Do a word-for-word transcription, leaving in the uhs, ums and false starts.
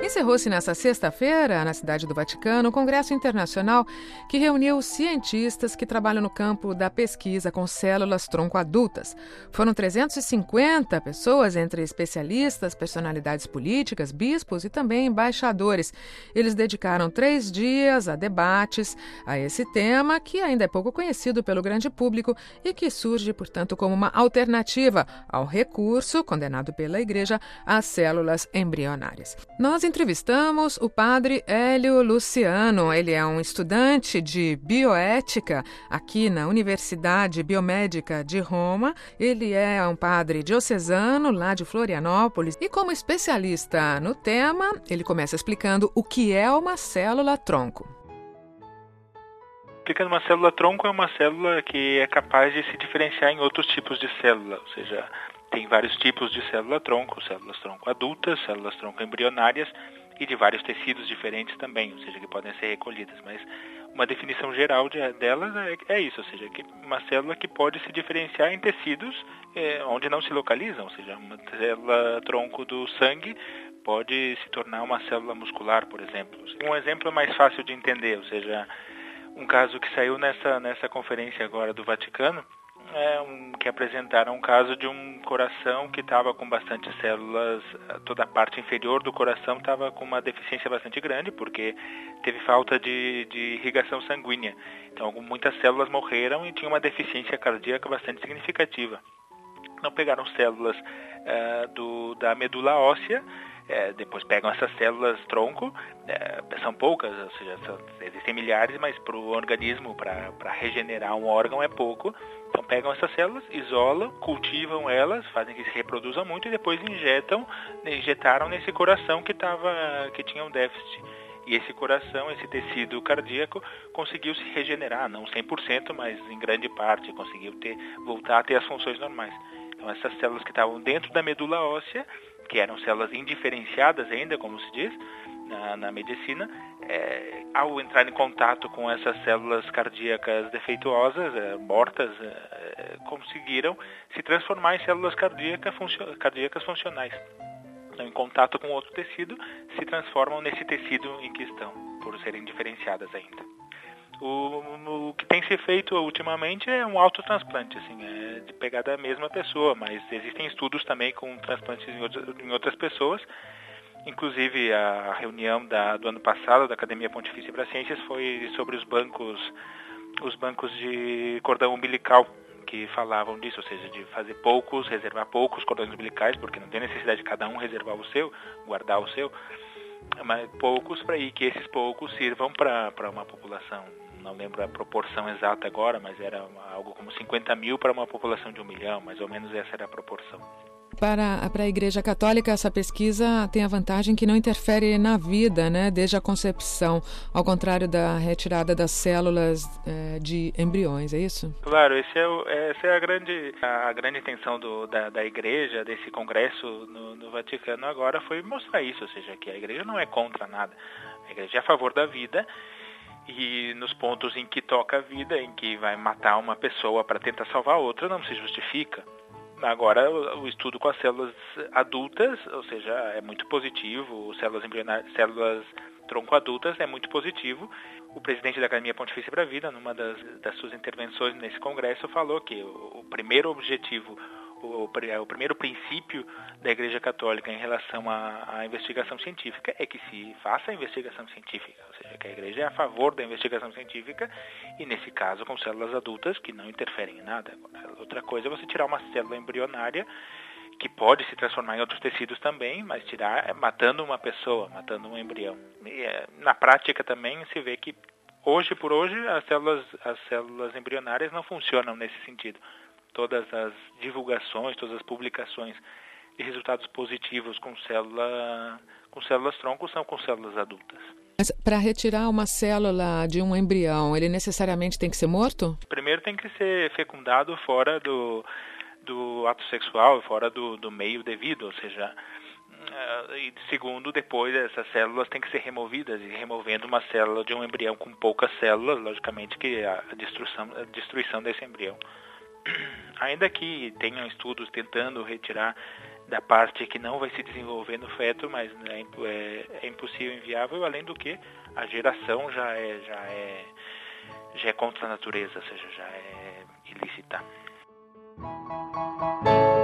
Encerrou-se nesta sexta-feira, na cidade do Vaticano, um congresso internacional que reuniu cientistas que trabalham no campo da pesquisa com células tronco adultas. Foram trezentas e cinquenta pessoas, entre especialistas, personalidades políticas, bispos e também embaixadores. Eles dedicaram três dias a debates a esse tema, que ainda é pouco conhecido pelo grande público e que surge, portanto, como uma alternativa ao recurso, condenado pela Igreja, às células embrionárias. Nós entrevistamos o padre Hélio Luciano. Ele é um estudante de bioética aqui na Universidade Biomédica de Roma. Ele é um padre diocesano lá de Florianópolis e, como especialista no tema, ele começa explicando o que é uma célula-tronco. Explicando, uma célula-tronco é uma célula que é capaz de se diferenciar em outros tipos de célula, ou seja, tem vários tipos de célula-tronco, células-tronco adultas, células-tronco embrionárias e de vários tecidos diferentes também, ou seja, que podem ser recolhidas. Mas uma definição geral de, delas é, é isso, ou seja, que uma célula que pode se diferenciar em tecidos é, onde não se localizam, ou seja, uma célula-tronco do sangue pode se tornar uma célula muscular, por exemplo. Um exemplo mais fácil de entender, ou seja, um caso que saiu nessa, nessa conferência agora do Vaticano, É um, que apresentaram um caso de um coração que estava com bastante células, toda a parte inferior do coração estava com uma deficiência bastante grande, porque teve falta de, de irrigação sanguínea. Então, muitas células morreram e tinha uma deficiência cardíaca bastante significativa. Então, pegaram células uh, do, da medula óssea, É, depois pegam essas células tronco, é, são poucas, ou seja, são, existem milhares, mas para o organismo, para regenerar um órgão é pouco. Então pegam essas células, isolam, cultivam elas, fazem que se reproduzam muito e depois injetam, injetaram nesse coração que, tava, que tinha um déficit. E esse coração, esse tecido cardíaco, conseguiu se regenerar, não cem por cento, mas em grande parte, conseguiu ter, voltar a ter as funções normais. Então essas células que estavam dentro da medula óssea, que eram células indiferenciadas ainda, como se diz na, na medicina, é, ao entrar em contato com essas células cardíacas defeituosas, é, mortas, é, conseguiram se transformar em células cardíacas, funcio- cardíacas funcionais. Então, em contato com outro tecido, se transformam nesse tecido em que estão, por serem diferenciadas ainda. O, o que tem se feito ultimamente é um autotransplante, assim, é de pegar da mesma pessoa, mas existem estudos também com transplantes em outras, em outras pessoas. Inclusive, a reunião da, do ano passado da Academia Pontifícia para Ciências foi sobre os bancos, os bancos de cordão umbilical, que falavam disso, ou seja, de fazer poucos, reservar poucos cordões umbilicais, porque não tem necessidade de cada um reservar o seu, guardar o seu, mas poucos, para ir que esses poucos sirvam para uma população. Não lembro a proporção exata agora, mas era algo como cinquenta mil para uma população de um milhão, mais ou menos essa era a proporção. Para, para a Igreja Católica, essa pesquisa tem a vantagem que não interfere na vida, né, desde a concepção, ao contrário da retirada das células é, de embriões, é isso? Claro, esse é o, essa é a grande, a grande intenção do, da, da Igreja, desse congresso no, no Vaticano agora, foi mostrar isso, ou seja, que a Igreja não é contra nada, a Igreja é a favor da vida. E nos pontos em que toca a vida, em que vai matar uma pessoa para tentar salvar outra, não se justifica. Agora, o estudo com as células adultas, ou seja, é muito positivo, células embrionárias, células tronco adultas é muito positivo. O presidente da Academia Pontifícia para a Vida, numa das, das suas intervenções nesse congresso, falou que o, o primeiro objetivo, o, o primeiro princípio da Igreja Católica em relação à, à investigação científica é que se faça a investigação científica, ou seja, que a Igreja é a favor da investigação científica e, nesse caso, com células adultas que não interferem em nada. Outra coisa é você tirar uma célula embrionária que pode se transformar em outros tecidos também, mas tirar matando uma pessoa, matando um embrião. E, na prática também se vê que, hoje por hoje, as células, as células embrionárias não funcionam nesse sentido. Todas as divulgações, todas as publicações de resultados positivos com, célula, com células tronco são com células adultas. Mas para retirar uma célula de um embrião, ele necessariamente tem que ser morto? Primeiro tem que ser fecundado fora do, do ato sexual, fora do, do meio devido, ou seja, e segundo, depois essas células têm que ser removidas, e removendo uma célula de um embrião com poucas células, logicamente que a destruição, a destruição desse embrião. Ainda que tenham estudos tentando retirar da parte que não vai se desenvolver no feto, mas é, é, é impossível, inviável, além do que a geração já é, já é, já é contra a natureza, ou seja, já é ilícita.